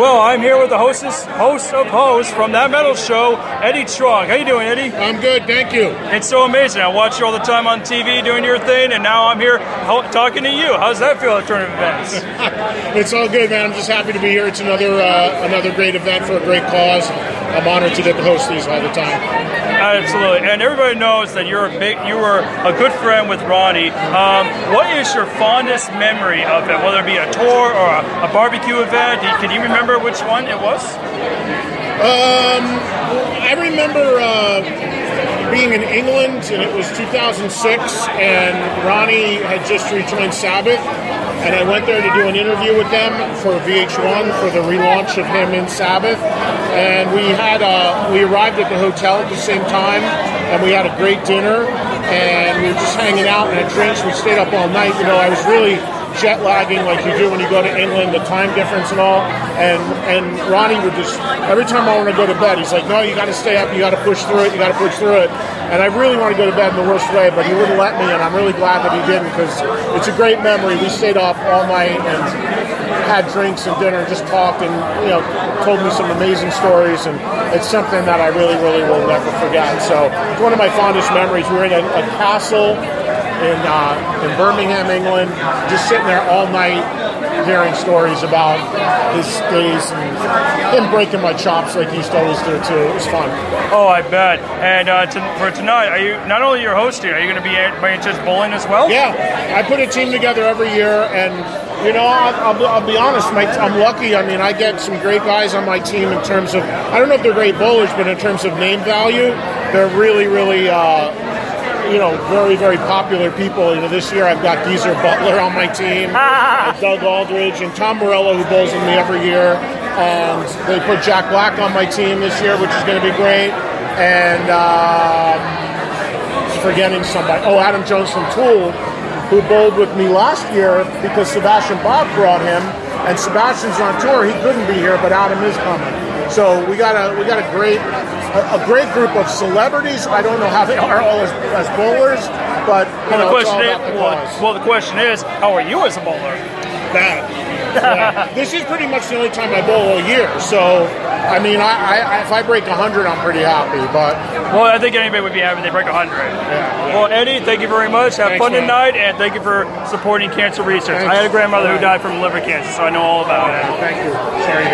Well, I'm here with the host of hosts from That Metal Show, Eddie Trunk. How you doing, Eddie? I'm good, thank you. It's so amazing. I watch you all the time on TV doing your thing, and now I'm here talking to you. How's that feel at tournament events? It's all good, man. I'm just happy to be here. It's another great event for a great cause. I'm honored to get to host these all the time. Absolutely, and everybody knows that you were a good friend with Ronnie. What is your fondest memory of it, whether it be a tour or a barbecue event? Can you remember which one it was? I remember being in England, and it was 2006, and Ronnie had just rejoined Sabbath, and I went there to do an interview with them for VH1 for the relaunch of him in Sabbath, and we arrived at the hotel at the same time, and we had a great dinner, and we were just hanging out and had drinks. We stayed up all night. You know, I was really jet lagging like you do when you go to England, the time difference and all, and Ronnie would just, every time I want to go to bed, he's like, no, you got to stay up, you got to push through it, and I really want to go to bed in the worst way, but he wouldn't let me, and I'm really glad that he didn't, because it's a great memory. We stayed up all night and had drinks and dinner and just talked and, you know, told me some amazing stories, and it's something that I really, really will never forget. So it's one of my fondest memories. We were in a castle in Birmingham, England, just sitting there all night hearing stories about his days and him breaking my chops like he used to always do too. It was fun. Oh, I bet. And for tonight, are you not only you're hosting, are you going to be by just bowling as well? Yeah, I put a team together every year, and you know, I'll be honest, I'm lucky. I mean, I get some great guys on my team in terms of, I don't know if they're great bowlers, but in terms of name value, they're really, really you know, very, very popular people. You know, this year I've got Geezer Butler on my team, and Doug Aldridge, and Tom Morello, who bowls with me every year. And they put Jack Black on my team this year, which is going to be great. And forgetting somebody. Oh, Adam Jones from Tool, who bowled with me last year because Sebastian Bach brought him. And Sebastian's on tour; he couldn't be here, but Adam is coming. So we got a great group of celebrities. I don't know how they are all as bowlers, but the question is, how are you as a bowler? Bad. Yeah. This is pretty much the only time I bowl all year. So, I mean, if I break 100, I'm pretty happy. But I think anybody would be happy if they break 100. Yeah. Well, Eddie, thank you very much. Have fun tonight, and thank you for supporting cancer research. I had a grandmother who died from liver cancer, so I know all about it. Thank you. Sorry.